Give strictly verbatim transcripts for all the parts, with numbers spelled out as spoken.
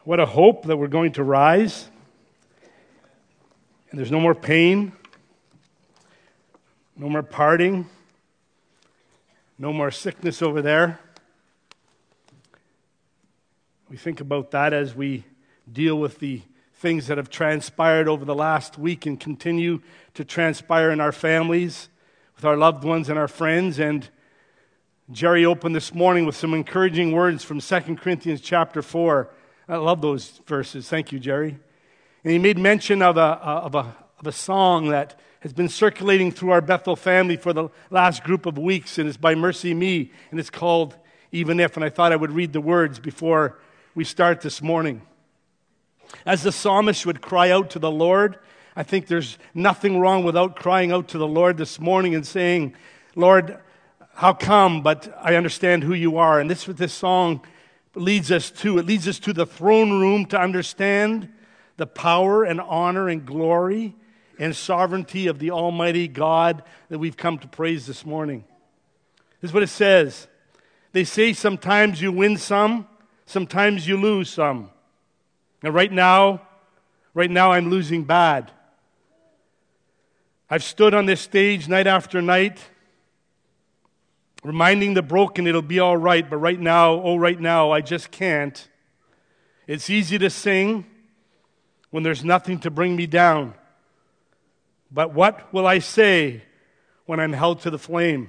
What a hope that we're going to rise, and there's no more pain, no more parting, no more sickness over there. We think about that as we deal with the things that have transpired over the last week and continue to transpire in our families, with our loved ones and our friends. And Jerry opened this morning with some encouraging words from Second Corinthians chapter four. I love those verses. Thank you, Jerry. And he made mention of a, of a, of a song that has been circulating through our Bethel family for the last group of weeks, and it's by Mercy Me, and it's called Even If. And I thought I would read the words before we start this morning. As the psalmist would cry out to the Lord, I think there's nothing wrong without crying out to the Lord this morning and saying, Lord, how come? But I understand who you are. And this is what this song leads us to. It leads us to the throne room to understand the power and honor and glory and sovereignty of the Almighty God that we've come to praise this morning. This is what it says. They say sometimes you win some, sometimes you lose some. And right now, right now I'm losing bad. I've stood on this stage night after night, reminding the broken it'll be all right, but right now, oh, right now, I just can't. It's easy to sing when there's nothing to bring me down. But what will I say when I'm held to the flame?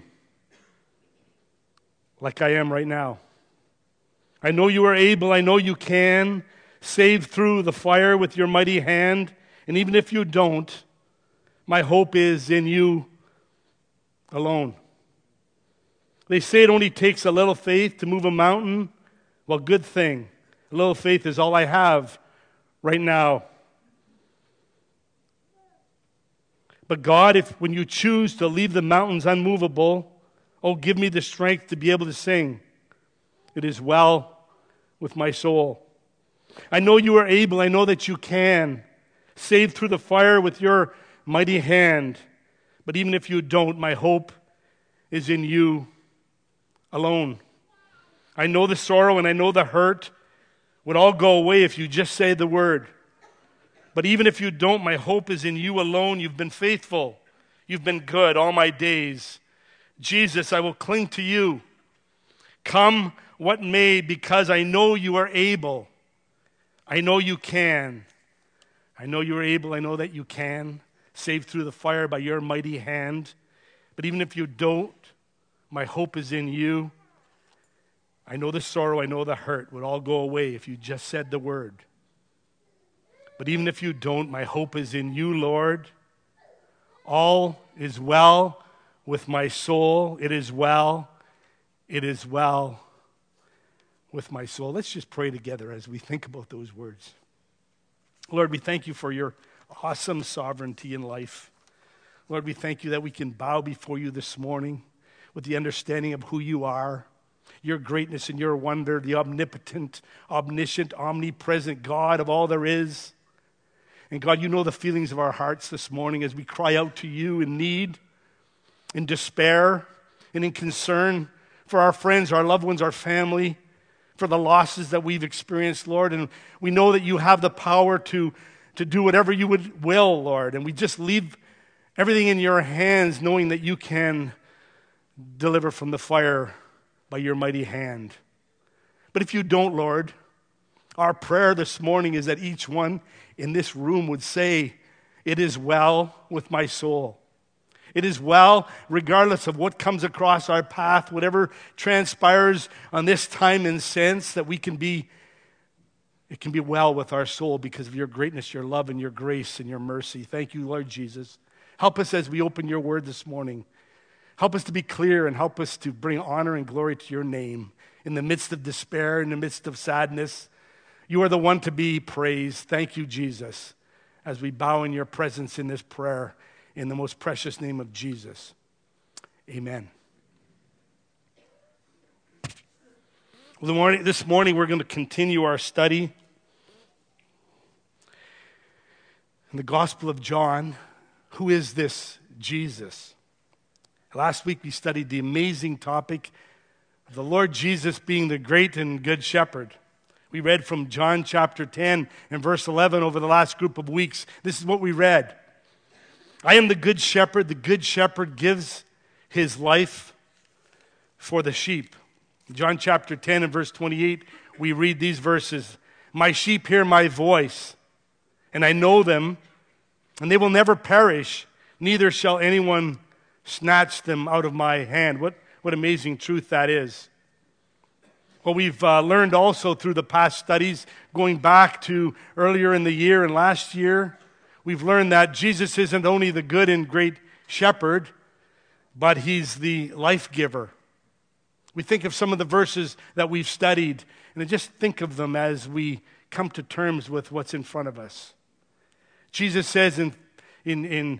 Like I am right now. I know you are able, I know you can save through the fire with your mighty hand, and even if you don't, my hope is in you alone. They say it only takes a little faith to move a mountain. Well, good thing. A little faith is all I have right now. But God, if when you choose to leave the mountains unmovable, oh, give me the strength to be able to sing. It is well with my soul. I know you are able. I know that you can save through the fire with your mighty hand. But even if you don't, my hope is in you alone. I know the sorrow and I know the hurt would all go away if you just say the word. But even if you don't, my hope is in you alone. You've been faithful. You've been good all my days. Jesus, I will cling to you. Come what may, because I know you are able. I know you can. I know you are able. I know that you can save through the fire by your mighty hand. But even if you don't, my hope is in you. I know the sorrow, I know the hurt would all go away if you just said the word. But even if you don't, my hope is in you, Lord. All is well with my soul. It is well. It is well with my soul. Let's just pray together as we think about those words. Lord, we thank you for your awesome sovereignty in life. Lord, we thank you that we can bow before you this morning with the understanding of who you are, your greatness and your wonder, the omnipotent, omniscient, omnipresent God of all there is. And God, you know the feelings of our hearts this morning as we cry out to you in need, in despair, and in concern for our friends, our loved ones, our family, for the losses that we've experienced, Lord. And we know that you have the power to, to do whatever you would will, Lord. And we just leave everything in your hands, knowing that you can deliver from the fire by your mighty hand. But if you don't, Lord, our prayer this morning is that each one in this room would say, it is well with my soul. It is well, regardless of what comes across our path, whatever transpires on this time and sense, that we can be, it can be well with our soul because of your greatness, your love, and your grace, and your mercy. Thank you, Lord Jesus. Help us as we open your word this morning. Help us to be clear and help us to bring honor and glory to your name in the midst of despair, in the midst of sadness. You are the one to be praised. Thank you, Jesus, as we bow in your presence in this prayer in the most precious name of Jesus. Amen. Well, the morning, this morning we're going to continue our study in the Gospel of John. Who is this Jesus? Last week we studied the amazing topic of the Lord Jesus being the great and good shepherd. We read from John chapter ten and verse eleven over the last group of weeks. This is what we read. I am the good shepherd. The good shepherd gives his life for the sheep. John chapter ten and verse twenty-eight, we read these verses. My sheep hear my voice, and I know them, and they will never perish, neither shall anyone snatch them out of my hand. What, what amazing truth that is. Well, we've uh, learned also through the past studies, going back to earlier in the year and last year, we've learned that Jesus isn't only the good and great shepherd, but he's the life giver. We think of some of the verses that we've studied, and just think of them as we come to terms with what's in front of us. Jesus says in, in, in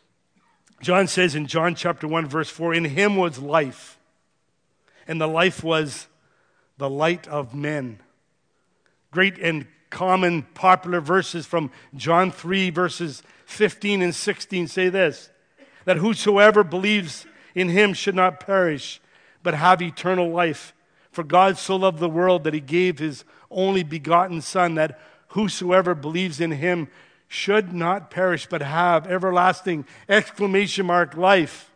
John says in John chapter one, verse four, in him was life, and the life was the light of men. Great and common popular verses from John three, verses fifteen and sixteen say this, that whosoever believes in him should not perish, but have eternal life. For God so loved the world that he gave his only begotten Son, that whosoever believes in him should not perish, but have everlasting exclamation mark life.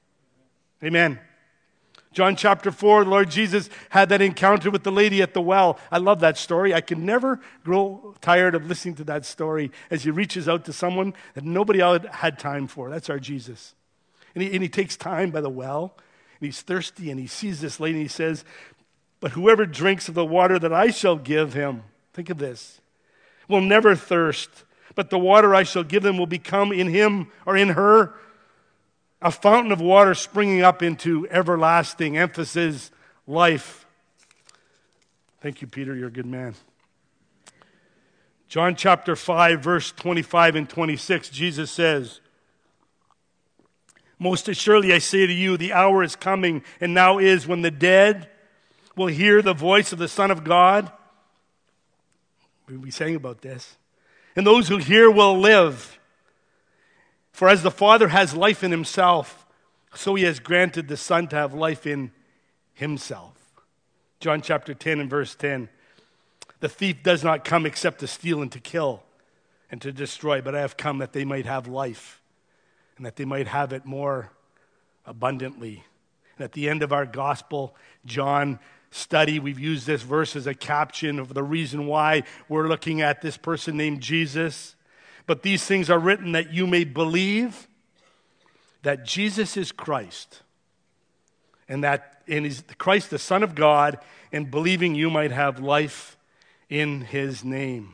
Amen. John chapter four, the Lord Jesus had that encounter with the lady at the well. I love that story. I can never grow tired of listening to that story as he reaches out to someone that nobody else had time for. That's our Jesus. And he, and he takes time by the well, and he's thirsty, and he sees this lady, and he says, but whoever drinks of the water that I shall give him, think of this, will never thirst, but the water I shall give them will become in him or in her a fountain of water springing up into everlasting, emphasis, life. Thank you, Peter. You're a good man. John chapter five, verse twenty-five and twenty-six, Jesus says, most assuredly I say to you, the hour is coming, and now is, when the dead will hear the voice of the Son of God. We'll be saying about this. And those who hear will live. For as the Father has life in himself, so he has granted the Son to have life in himself. John chapter ten and verse ten. The thief does not come except to steal and to kill and to destroy, but I have come that they might have life and that they might have it more abundantly. And at the end of our gospel, John study, we've used this verse as a caption of the reason why we're looking at this person named Jesus. But these things are written that you may believe that Jesus is Christ, and that in his, Christ, the Son of God, and believing you might have life in his name.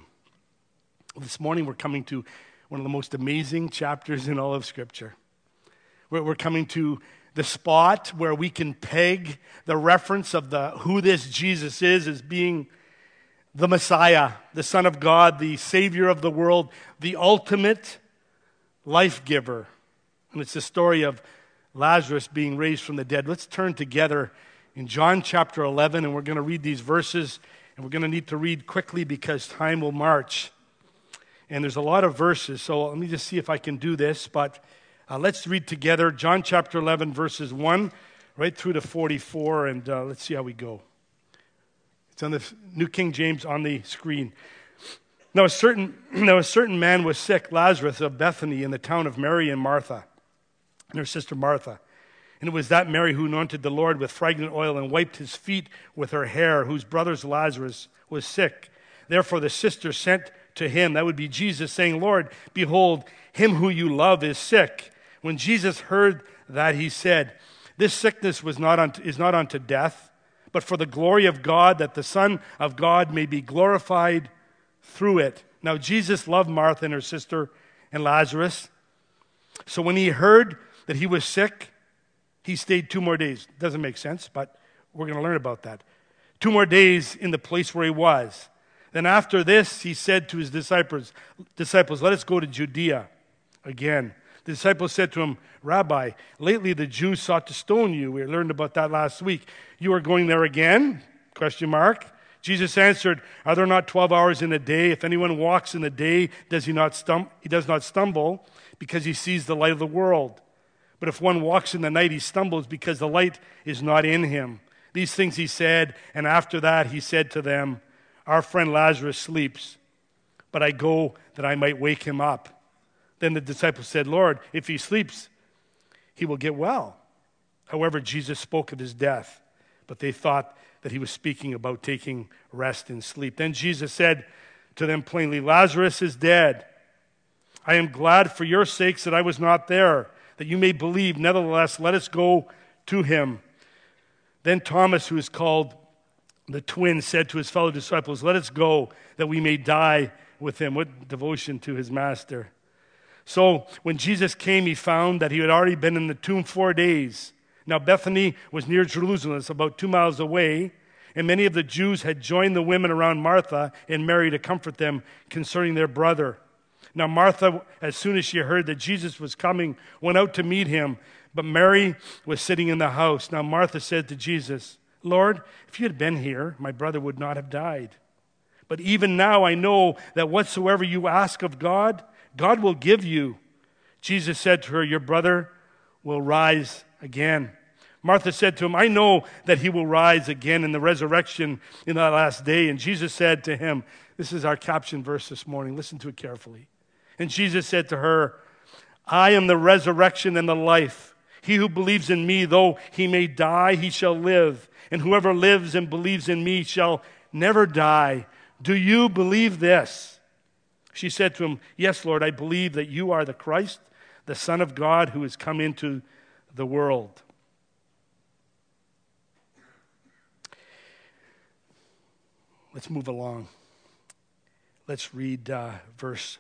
This morning we're coming to one of the most amazing chapters in all of Scripture. We're, we're coming to the spot where we can peg the reference of the who this Jesus is as being the Messiah, the Son of God, the Savior of the world, the ultimate life giver. And it's the story of Lazarus being raised from the dead. Let's turn together in John chapter eleven, and we're going to read these verses, and we're going to need to read quickly because time will march. And there's a lot of verses, so let me just see if I can do this. But uh, let's read together John chapter eleven, verses one right through to forty-four, and uh, let's see how we go. It's on the New King James on the screen. Now a certain now a certain man was sick, Lazarus of Bethany, in the town of Mary and Martha, and her sister Martha. And it was that Mary who anointed the Lord with fragrant oil and wiped his feet with her hair, whose brother Lazarus was sick. Therefore the sister sent to him, that would be Jesus, saying, Lord, behold, him who you love is sick. When Jesus heard that, he said, this sickness was not unto, is not unto death, but for the glory of God, that the Son of God may be glorified through it. Now Jesus loved Martha and her sister and Lazarus. So when he heard that he was sick, he stayed two more days. Doesn't make sense, but we're going to learn about that. Two more days in the place where he was. Then after this, he said to his disciples, disciples, let us go to Judea again. The disciples said to him, Rabbi, lately the Jews sought to stone you. We learned about that last week. You are going there again? Question mark. Jesus answered, are there not twelve hours in a day? If anyone walks in the day, does he not stum- he does not stumble because he sees the light of the world. But if one walks in the night, he stumbles because the light is not in him. These things he said, and after that he said to them, Our friend Lazarus sleeps, but I go that I might wake him up." Then the disciples said, "Lord, if he sleeps, he will get well." However, Jesus spoke of his death, but they thought that he was speaking about taking rest and sleep. Then Jesus said to them plainly, "Lazarus is dead. I am glad for your sakes that I was not there, that you may believe. Nevertheless, let us go to him." Then Thomas, who is called the twin, said to his fellow disciples, "Let us go, that we may die with him." What devotion to his master. So when Jesus came, he found that he had already been in the tomb four days. Now Bethany was near Jerusalem, it's about two miles away, and many of the Jews had joined the women around Martha and Mary to comfort them concerning their brother. Now Martha, as soon as she heard that Jesus was coming, went out to meet him, but Mary was sitting in the house. Now Martha said to Jesus, "Lord, if you had been here, my brother would not have died. But even now I know that whatsoever you ask of God, God will give you." Jesus said to her, "Your brother will rise again." Martha said to him, "I know that he will rise again in the resurrection in that last day." And Jesus said to him, this is our caption verse this morning, listen to it carefully. And Jesus said to her, "I am the resurrection and the life. He who believes in me, though he may die, he shall live. And whoever lives and believes in me shall never die. Do you believe this?" She said to him, "Yes, Lord, I believe that you are the Christ, the Son of God, who has come into the world." Let's move along. Let's read uh, verse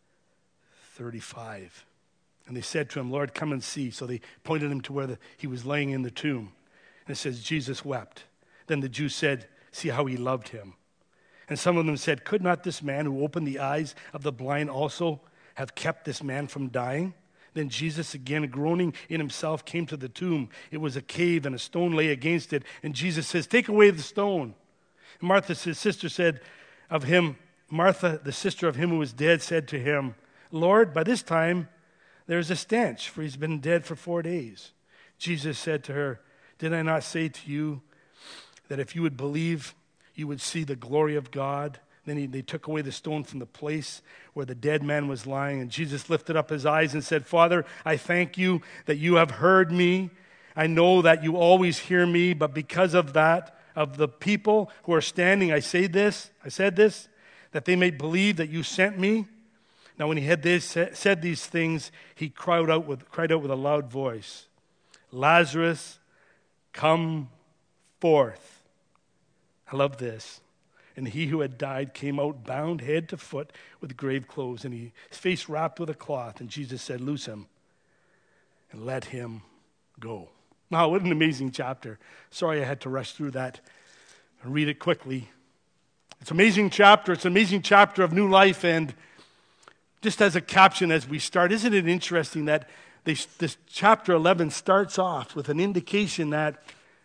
thirty-five. And they said to him, "Lord, come and see." So they pointed him to where the, he was laying in the tomb. And it says, Jesus wept. Then the Jews said, "See how he loved him." And some of them said, "Could not this man who opened the eyes of the blind also have kept this man from dying?" Then Jesus, again groaning in himself, came to the tomb. It was a cave, and a stone lay against it. And Jesus says, "Take away the stone." And Martha, his sister, said of him, Martha, the sister of him who was dead, said to him, "Lord, by this time there is a stench, for he's been dead for four days." Jesus said to her, "Did I not say to you that if you would believe, you would see the glory of God?" Then he, they took away the stone from the place where the dead man was lying. And Jesus lifted up his eyes and said, "Father, I thank you that you have heard me. I know that you always hear me, but because of that, of the people who are standing, I say this, I said this, that they may believe that you sent me." Now when he had this, said these things, he cried out with, cried out with a loud voice, "Lazarus, come forth." I love this. And he who had died came out bound head to foot with grave clothes, and he, his face wrapped with a cloth. And Jesus said, "Loose him and let him go." Wow, what an amazing chapter. Sorry I had to rush through that and read it quickly. It's an amazing chapter. It's an amazing chapter of new life. And just as a caption as we start, isn't it interesting that this, this chapter eleven starts off with an indication that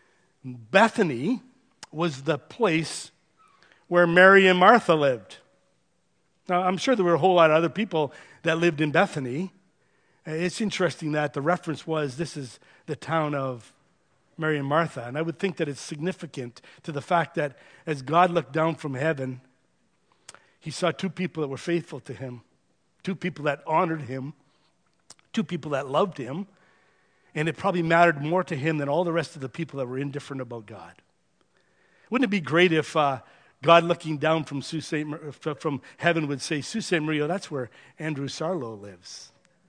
Bethany was the place where Mary and Martha lived. Now, I'm sure there were a whole lot of other people that lived in Bethany. It's interesting that the reference was, this is the town of Mary and Martha. And I would think that it's significant to the fact that as God looked down from heaven, he saw two people that were faithful to him, two people that honored him, two people that loved him, and it probably mattered more to him than all the rest of the people that were indifferent about God. Wouldn't it be great if uh, God looking down from Sault Ste. from heaven would say, "Sault Ste. Marie, that's where Andrew Sarlo lives."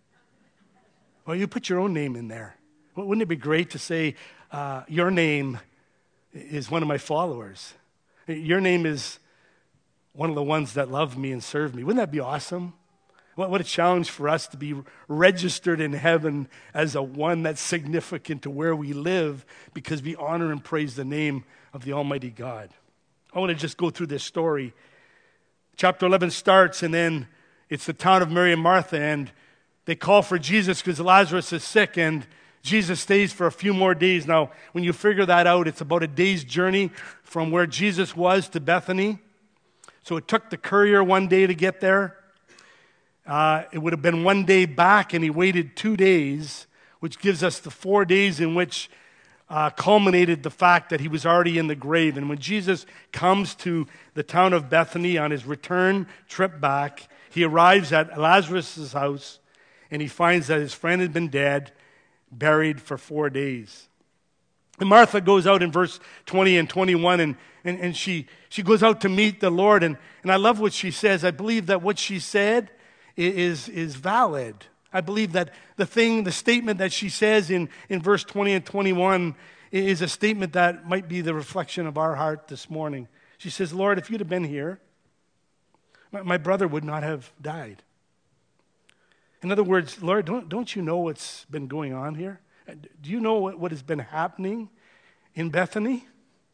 Well, you put your own name in there. Wouldn't it be great to say, uh, "Your name is one of my followers. Your name is one of the ones that love me and serve me." Wouldn't that be awesome? What, what a challenge for us to be registered in heaven as a one that's significant to where we live because we honor and praise the name of the Almighty God. I want to just go through this story. Chapter eleven starts, and then it's the town of Mary and Martha, and they call for Jesus because Lazarus is sick, and Jesus stays for a few more days. Now, when you figure that out, it's about a day's journey from where Jesus was to Bethany. So it took the courier one day to get there. Uh, it would have been one day back, and he waited two days, which gives us the four days in which uh, culminated the fact that he was already in the grave. And when Jesus comes to the town of Bethany on his return trip back, he arrives at Lazarus' house, and he finds that his friend had been dead, buried for four days. And Martha goes out in verse twenty and twenty-one, and, and, and she, she goes out to meet the Lord. And, and I love what she says. I believe that what she said is, is valid. I believe that the thing, the statement that she says in, in verse twenty and twenty-one is a statement that might be the reflection of our heart this morning. She says, Lord, if you'd have been here, my, my brother would not have died. In other words, Lord, don't, don't you know what's been going on here? Do you know what, what has been happening in Bethany?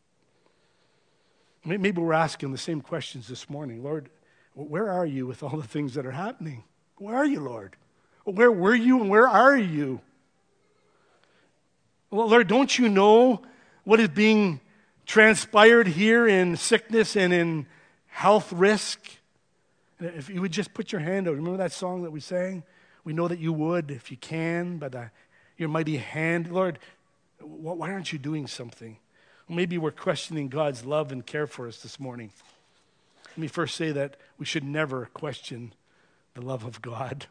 Maybe we're asking the same questions this morning. Lord, where are you with all the things that are happening? Where are you, Lord? Where were you and where are you? Well, Lord, don't you know what is being transpired here in sickness and in health risk? If you would just put your hand out. Remember that song that we sang? We know that you would, if you can, by the, your mighty hand. Lord, why aren't you doing something? Well, maybe we're questioning God's love and care for us this morning. Let me first say that we should never question the love of God.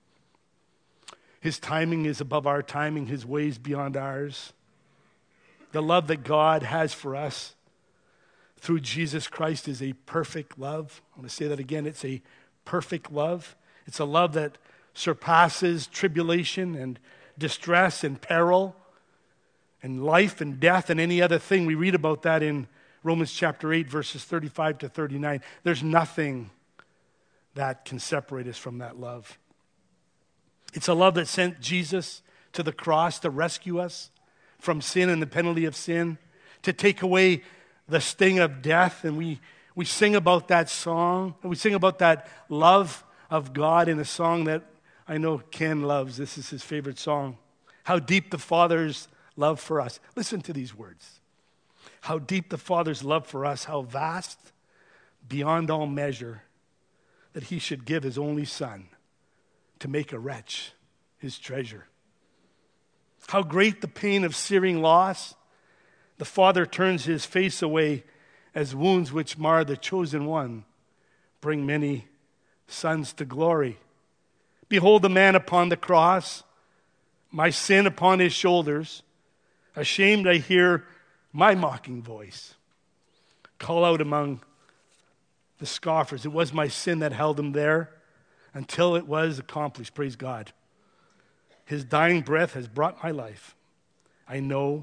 His timing is above our timing, his ways beyond ours. The love that God has for us through Jesus Christ is a perfect love. I want to say that again. It's a perfect love. It's a love that surpasses tribulation and distress and peril and life and death and any other thing. We read about that in Romans chapter eight, verses thirty-five to thirty-nine. There's nothing that can separate us from that love. It's a love that sent Jesus to the cross to rescue us from sin and the penalty of sin, to take away the sting of death. And we, we sing about that song, and we sing about that love of God in a song that I know Ken loves. This is his favorite song. How deep the Father's love for us. Listen to these words. How deep the Father's love for us, how vast, beyond all measure, that he should give his only Son to make a wretch his treasure. How great the pain of searing loss. The Father turns his face away as wounds which mar the chosen one bring many sons to glory. Behold the man upon the cross, my sin upon his shoulders. Ashamed I hear my mocking voice call out among the scoffers. It was my sin that held him there until it was accomplished. Praise God. His dying breath has brought my life. I know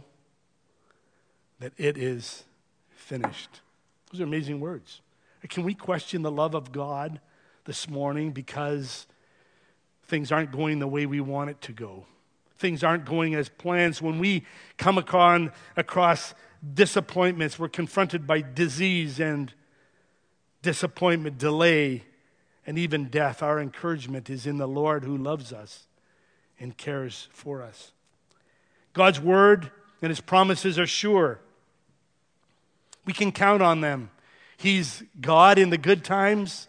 that it is finished. Those are amazing words. Can we question the love of God this morning because things aren't going the way we want it to go? Things aren't going as planned. When we come across, across disappointments, we're confronted by disease and disappointment, delay, and even death. Our encouragement is in the Lord who loves us and cares for us. God's word and his promises are sure. We can count on them. He's God in the good times,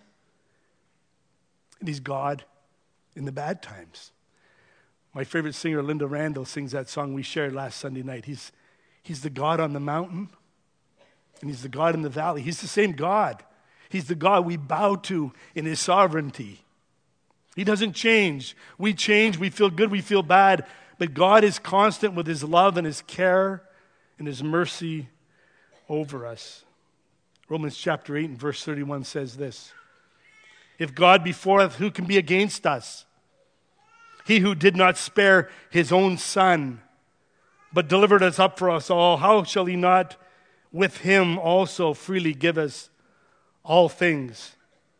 and he's God in the bad times. My favorite singer, Linda Randall, sings that song we shared last Sunday night. He's, he's the God on the mountain, and he's the God in the valley. He's the same God. He's the God we bow to in his sovereignty. He doesn't change. We change, we feel good, we feel bad, but God is constant with his love and his care and his mercy over us. Romans chapter eight and verse thirty-one says this: if God be for us, who can be against us? He who did not spare his own Son, but delivered us up for us all, how shall he not with him also freely give us all things?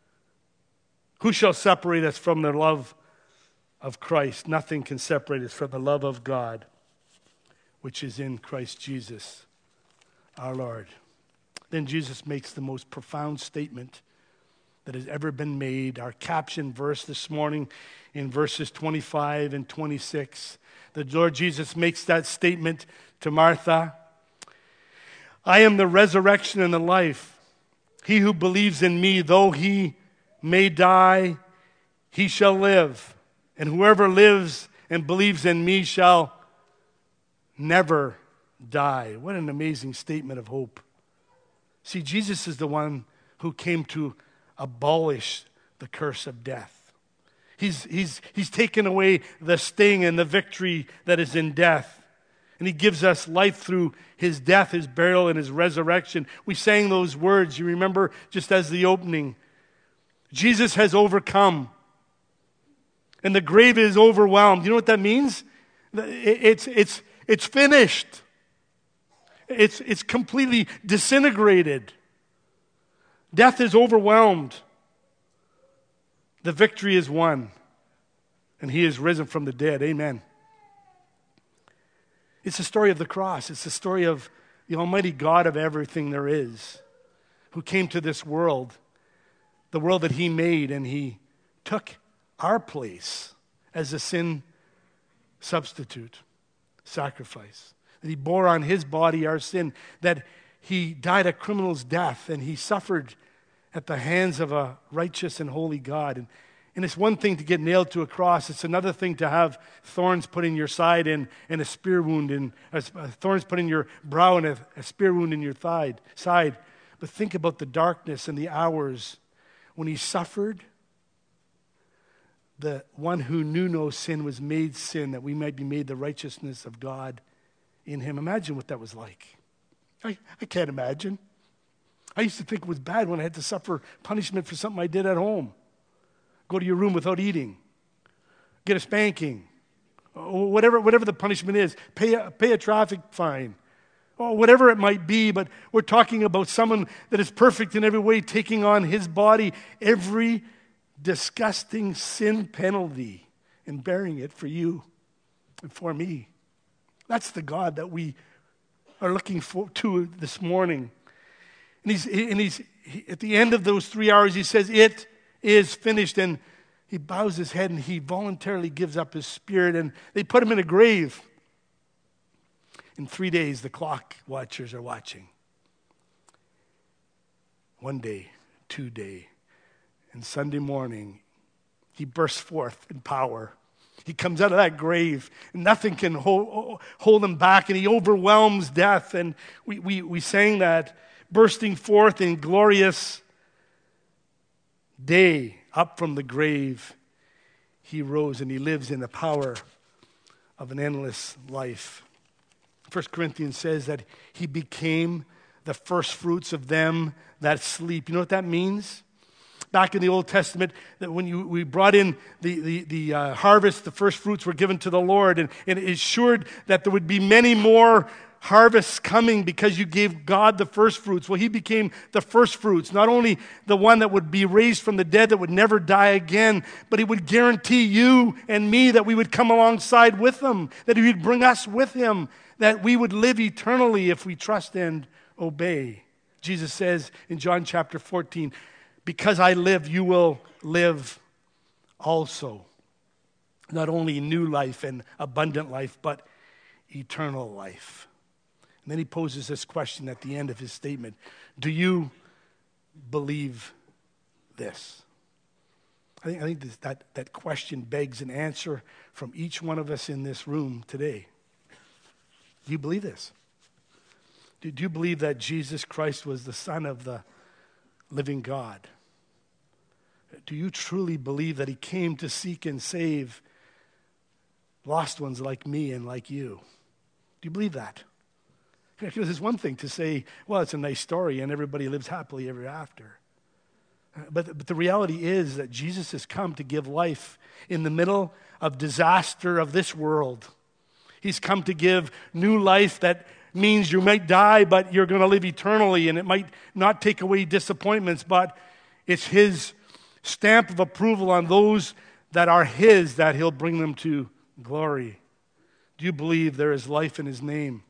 Who shall separate us from the love of Christ? Nothing can separate us from the love of God, which is in Christ Jesus, our Lord. Then Jesus makes the most profound statement that has ever been made. Our caption verse this morning in verses twenty-five and twenty-six. The Lord Jesus makes that statement to Martha. I am the resurrection and the life. He who believes in me, though he may die, he shall live. And whoever lives and believes in me shall never die. What an amazing statement of hope. See, Jesus is the one who came to abolish the curse of death. He's, he's, he's taken away the sting and the victory that is in death. And he gives us life through his death, his burial, and his resurrection. We sang those words, you remember, just as the opening. Jesus has overcome. And the grave is overwhelmed. You know what that means? It's, it's, it's finished. It's, it's completely disintegrated. Death is overwhelmed. The victory is won. And he is risen from the dead. Amen. It's the story of the cross. It's the story of the Almighty God of everything there is, who came to this world, the world that he made, and he took our place as a sin substitute, sacrifice. That he bore on his body our sin, that he died a criminal's death, and he suffered at the hands of a righteous and holy God. And, and it's one thing to get nailed to a cross. It's another thing to have thorns put in your side and, and a spear wound, and uh, thorns put in your brow and a, a spear wound in your thigh, side. But think about the darkness and the hours when he suffered. The one who knew no sin was made sin, that we might be made the righteousness of God in him. Imagine what that was like. I, I can't imagine. I used to think it was bad when I had to suffer punishment for something I did at home. Go to your room without eating. Get a spanking. Or whatever, whatever the punishment is. Pay a, pay a traffic fine. Or whatever it might be. But we're talking about someone that is perfect in every way, taking on his body every disgusting sin penalty and bearing it for you and for me. That's the God that we are looking for to this morning. And he's and he's he, at the end of those three hours, he says, "It is finished." And he bows his head and he voluntarily gives up his spirit. And they put him in a grave. In three days, the clock watchers are watching. One day, two day, and Sunday morning, he bursts forth in power. He comes out of that grave, and nothing can hold, hold him back, and he overwhelms death. And we, we, we sang that, bursting forth in glorious day, up from the grave, he rose, and he lives in the power of an endless life. First Corinthians says that he became the first fruits of them that sleep. You know what that means? Back in the Old Testament, that when you, we brought in the, the, the uh, harvest, the first fruits were given to the Lord, and, and it assured that there would be many more harvests coming because you gave God the first fruits. Well, he became the first fruits, not only the one that would be raised from the dead that would never die again, but he would guarantee you and me that we would come alongside with him, that he would bring us with him, that we would live eternally if we trust and obey. Jesus says in John chapter fourteen, "Because I live, you will live also." Not only new life and abundant life, but eternal life. And then he poses this question at the end of his statement. Do you believe this? I think, I think this, that, that question begs an answer from each one of us in this room today. Do you believe this? Do, do you believe that Jesus Christ was the Son of the living God? Do you truly believe that he came to seek and save lost ones like me and like you? Do you believe that? Because it's one thing to say, well, it's a nice story and everybody lives happily ever after. But, but the reality is that Jesus has come to give life in the middle of disaster of this world. He's come to give new life that means you might die, but you're going to live eternally, and it might not take away disappointments, but it's his stamp of approval on those that are his, that he'll bring them to glory. Do you believe there is life in his name?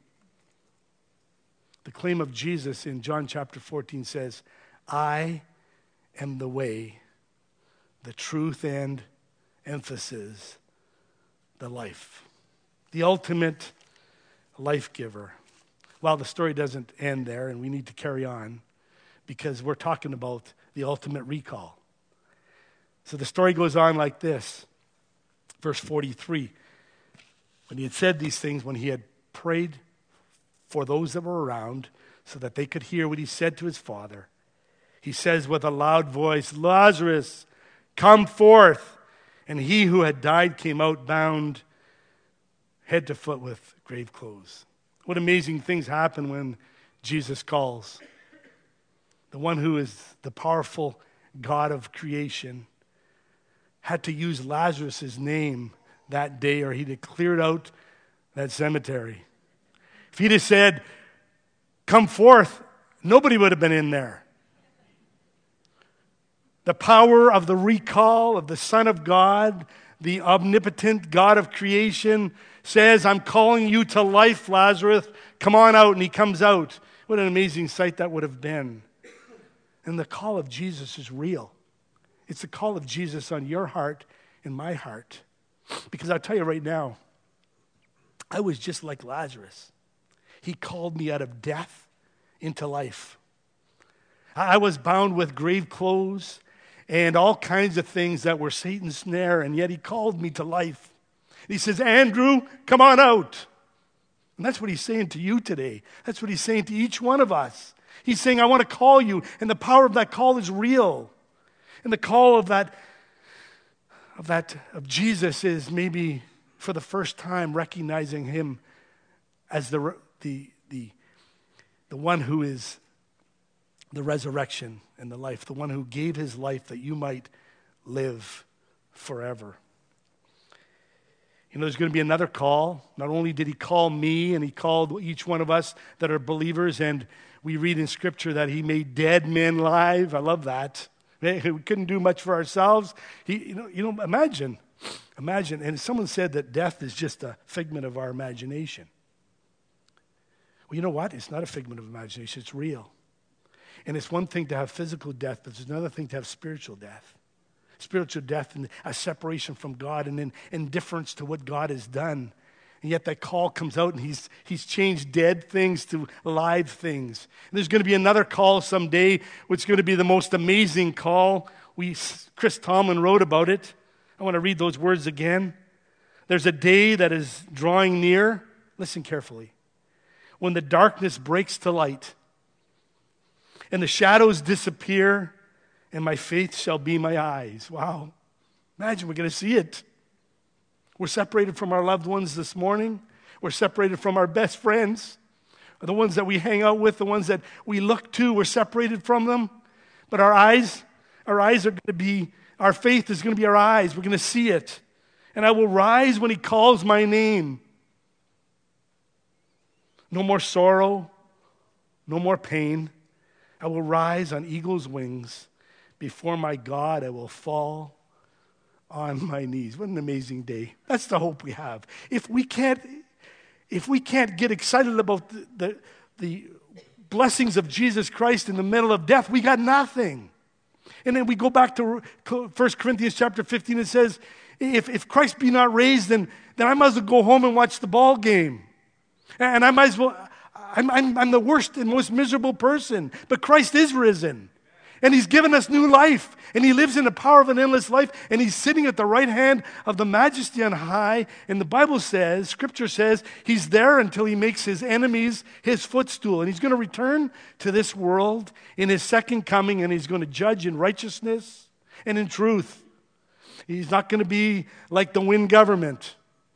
The claim of Jesus in John chapter fourteen says, "I am the way, the truth, and," emphasis, "the life." The ultimate life giver. Well, the story doesn't end there, and we need to carry on because we're talking about the ultimate recall. So the story goes on like this. Verse forty-three. When he had said these things, when he had prayed for those that were around so that they could hear what he said to his father. He says with a loud voice, Lazarus, come forth. And he who had died came out bound head to foot with grave clothes. What amazing things happen when Jesus calls. The one who is the powerful God of creation had to use Lazarus' name that day or he'd have cleared out that cemetery. If he'd have said, come forth, nobody would have been in there. The power of the recall of the Son of God, the omnipotent God of creation, says, I'm calling you to life, Lazarus. Come on out. And he comes out. What an amazing sight that would have been. And the call of Jesus is real. It's the call of Jesus on your heart and my heart. Because I'll tell you right now, I was just like Lazarus. He called me out of death into life. I was bound with grave clothes and all kinds of things that were Satan's snare, and yet he called me to life. He says, Andrew, come on out. And that's what he's saying to you today. That's what he's saying to each one of us. He's saying, I want to call you, and the power of that call is real. And the call of that, of that, of Jesus is maybe for the first time recognizing him as the, the, the, the one who is the resurrection and the life, the one who gave his life that you might live forever. You know, there's going to be another call. Not only did he call me, and he called each one of us that are believers, and we read in Scripture that he made dead men alive. I love that. We couldn't do much for ourselves. He, you know, you know, imagine, imagine, and someone said that death is just a figment of our imagination. Well, you know what? It's not a figment of imagination. It's real. And it's one thing to have physical death, but it's another thing to have spiritual death. Spiritual death and a separation from God and an indifference to what God has done. And yet that call comes out and he's he's changed dead things to live things. And there's going to be another call someday, which is going to be the most amazing call. We Chris Tomlin wrote about it. I want to read those words again. There's a day that is drawing near. Listen carefully. When the darkness breaks to light and the shadows disappear, and my faith shall be my eyes. Wow. Imagine we're going to see it. We're separated from our loved ones this morning. We're separated from our best friends, the ones that we hang out with, the ones that we look to. We're separated from them. But our eyes, our eyes are going to be, our faith is going to be our eyes. We're going to see it. And I will rise when he calls my name. No more sorrow, no more pain. I will rise on eagle's wings. Before my God, I will fall on my knees. What an amazing day. That's the hope we have. If we can't, if we can't get excited about the, the, the blessings of Jesus Christ in the middle of death, we got nothing. And then we go back to First Corinthians chapter fifteen. It says, if, if Christ be not raised, then, then I might as well go home and watch the ball game. And I might as well... I'm, I'm, I'm the worst and most miserable person, but Christ is risen. And he's given us new life. And he lives in the power of an endless life. And he's sitting at the right hand of the majesty on high. And the Bible says, Scripture says, he's there until he makes his enemies his footstool. And he's going to return to this world in his second coming. And he's going to judge in righteousness and in truth. He's not going to be like the Wynne government.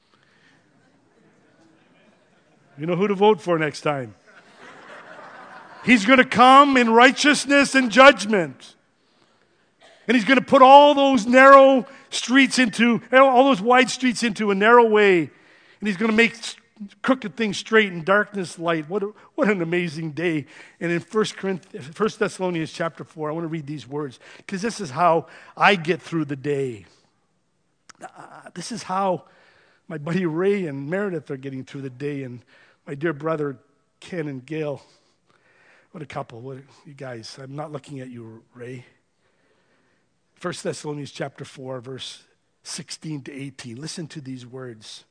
You know who to vote for next time. He's going to come in righteousness and judgment. And he's going to put all those narrow streets into, all those wide streets into a narrow way. And he's going to make crooked things straight and darkness light. What, a, what an amazing day. And in First Thessalonians chapter four, I want to read these words because this is how I get through the day. Uh, this is how my buddy Ray and Meredith are getting through the day, and my dear brother Ken and Gail. What a couple. What you guys. I'm not looking at you, Ray. First Thessalonians chapter four, verse sixteen to eighteen. Listen to these words.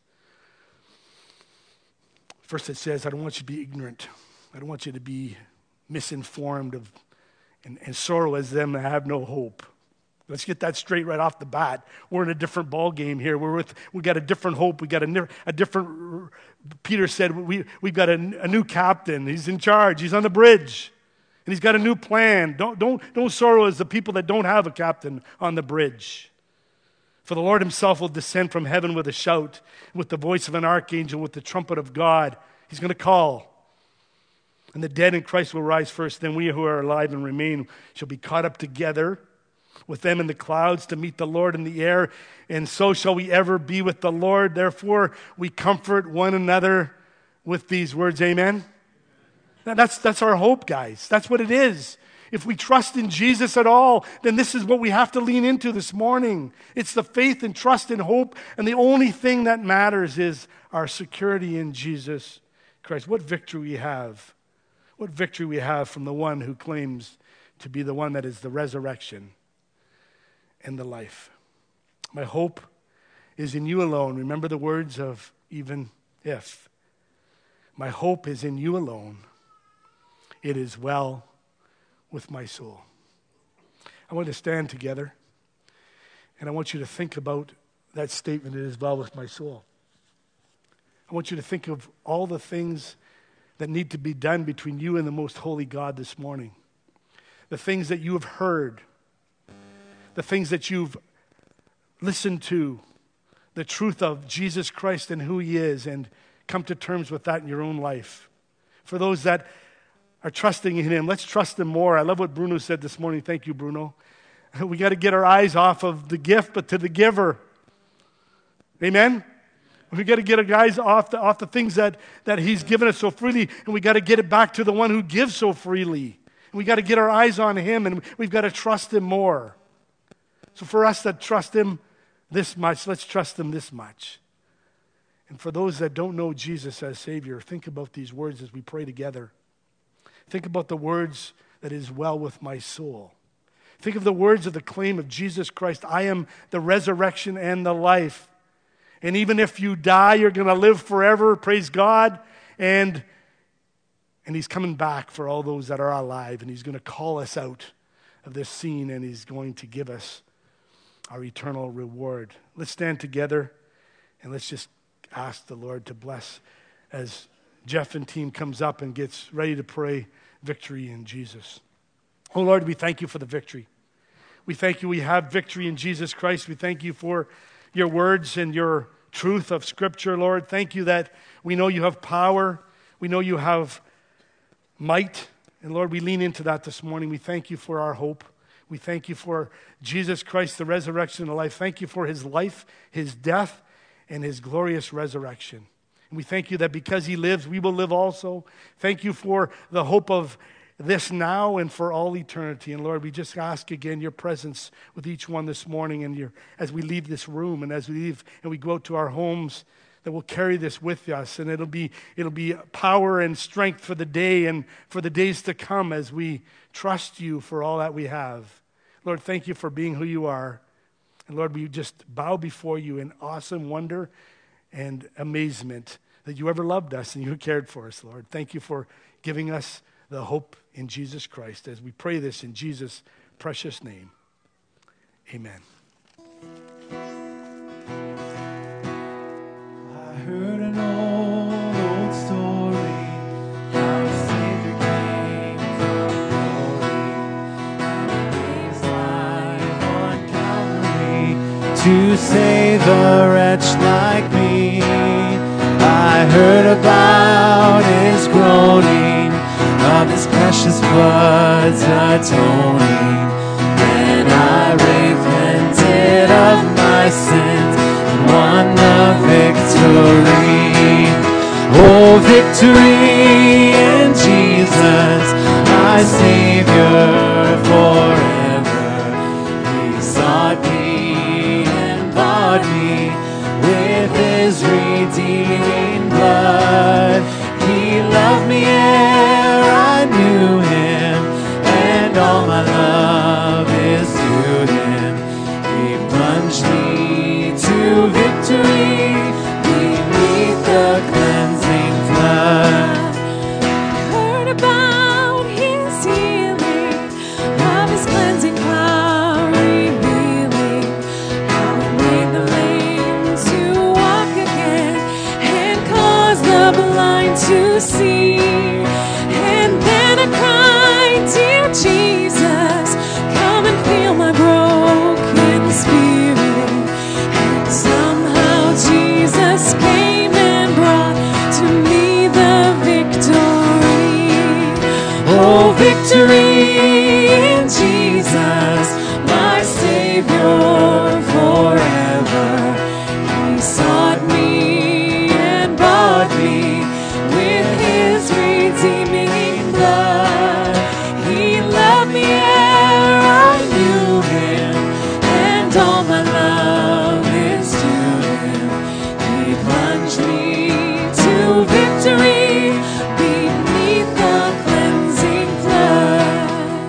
First it says, I don't want you to be ignorant. I don't want you to be misinformed of and, and sorrow as them that have no hope. Let's get that straight right off the bat. We're in a different ball game here. We're with, we got a different hope. We got a, a different, Peter said, we, we've got a, a new captain. He's in charge. He's on the bridge. And he's got a new plan. Don't, don't, don't sorrow as the people that don't have a captain on the bridge. For the Lord himself will descend from heaven with a shout, with the voice of an archangel, with the trumpet of God. He's going to call. And the dead in Christ will rise first. Then we who are alive and remain shall be caught up together with them in the clouds to meet the Lord in the air. And so shall we ever be with the Lord. Therefore, we comfort one another with these words. Amen? Now, that's, that's our hope, guys. That's what it is. If we trust in Jesus at all, then this is what we have to lean into this morning. It's the faith and trust and hope. And the only thing that matters is our security in Jesus Christ. What victory we have. What victory we have from the one who claims to be the one that is the resurrection and the life. My hope is in you alone. Remember the words of even if. My hope is in you alone. It is well with my soul. I want to stand together, and I want you to think about that statement, it is well with my soul. I want you to think of all the things that need to be done between you and the most holy God this morning. The things that you have heard, the things that you've listened to, the truth of Jesus Christ and who he is, and come to terms with that in your own life. For those that are trusting in him, let's trust him more. I love what Bruno said this morning. Thank you, Bruno. We got to get our eyes off of the gift, but to the giver. Amen? We got to get our eyes off the, off the things that, that he's given us so freely, and we got to get it back to the one who gives so freely. And we got to get our eyes on him, and we've got to trust him more. So for us that trust him this much, let's trust him this much. And for those that don't know Jesus as Savior, think about these words as we pray together. Think about the words that is well with my soul. Think of the words of the claim of Jesus Christ. I am the resurrection and the life. And even if you die, you're going to live forever. Praise God. And, and he's coming back for all those that are alive. And he's going to call us out of this scene. And he's going to give us our eternal reward. Let's stand together. And let's just ask the Lord to bless as Jeff and team comes up and gets ready to pray victory in Jesus. Oh Lord, we thank you for the victory. We thank you we have victory in Jesus Christ. We thank you for your words and your truth of Scripture, Lord. Thank you that we know you have power. We know you have might. And Lord, we lean into that this morning. We thank you for our hope. We thank you for Jesus Christ, the resurrection and the life. Thank you for his life, his death, and his glorious resurrection. And we thank you that because he lives, we will live also. Thank you for the hope of this now and for all eternity. And Lord, we just ask again your presence with each one this morning, and your, as we leave this room and as we leave and we go out to our homes, that we'll carry this with us, and it'll be it'll be power and strength for the day and for the days to come as we trust you for all that we have. Lord, thank you for being who you are. And Lord, we just bow before you in awesome wonder and amazement that you ever loved us and you cared for us, Lord. Thank you for giving us the hope in Jesus Christ as we pray this in Jesus' precious name. Amen. I heard an old, old story, how a Savior came from glory, and he gave his life on Calvary to save a wretch like me. I heard about his groaning, of his precious blood's atoning. Then I repented of my sins and won the victory. Oh, victory in Jesus, my Savior forever. He sought me and bought me with his redeeming blood. He loved me ere I knew him, and all my love is to him. He plunged me to victory beneath the cleansing flood. I heard about his healing, of his cleansing power revealed. sea. And then I cried, dear Jesus, come and feel my broken spirit. And somehow Jesus came and brought to me the victory. Oh, victory in Jesus, my Savior forever. He sought me and bought me with his redeeming blood. He loved me ere I knew him, and all my love is to him. He plunged me to victory beneath the cleansing flood.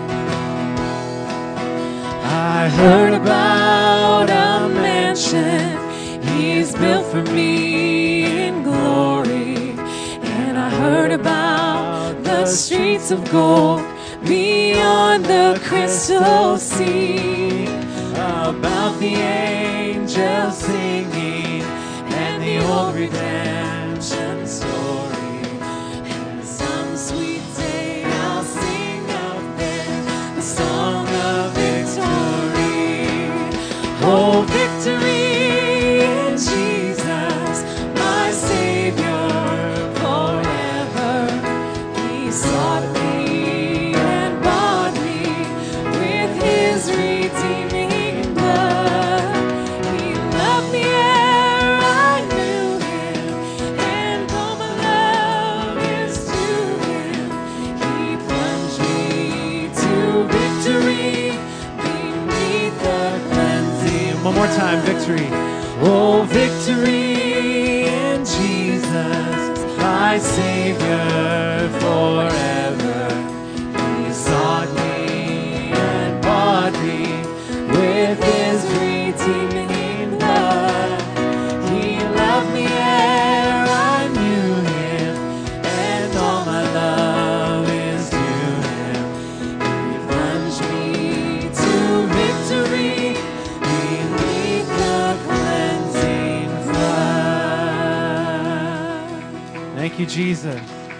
I heard about a mansion he's built for me in glory, and I heard about the streets of gold beyond the crystal sea, about the angels singing and the old redemption story. And some sweet day I'll sing out there the song of victory. Oh, victory in Jesus, my Savior forever. He sought me and bought me with his redeeming blood. He loved me ere I knew him, and all my love is to him. He plunged me to victory beneath the cleansing. One more time, victory. Oh, victory in Jesus, my Savior forever. He sought me and bought me with his redeeming blood. He loved me ere I knew him, and all my love is to him. He plunged me to victory beneath the cleansing flood. Thank you, Jesus.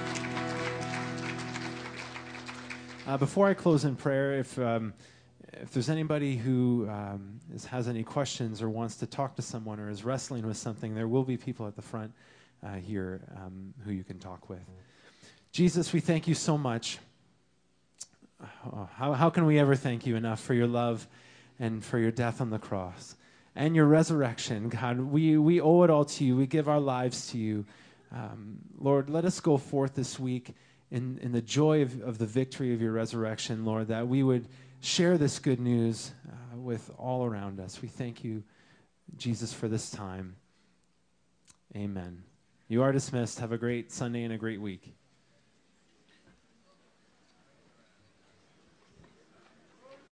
Uh, before I close in prayer, if um, if there's anybody who um, is, has any questions or wants to talk to someone or is wrestling with something, there will be people at the front uh, here um, who you can talk with. Jesus, we thank you so much. Oh, how, how can we ever thank you enough for your love and for your death on the cross and your resurrection? God, we, we owe it all to you. We give our lives to you. Um, Lord, let us go forth this week in, in the joy of, of the victory of your resurrection, Lord, that we would share this good news uh, with all around us. We thank you, Jesus, for this time. Amen. You are dismissed. Have a great Sunday and a great week.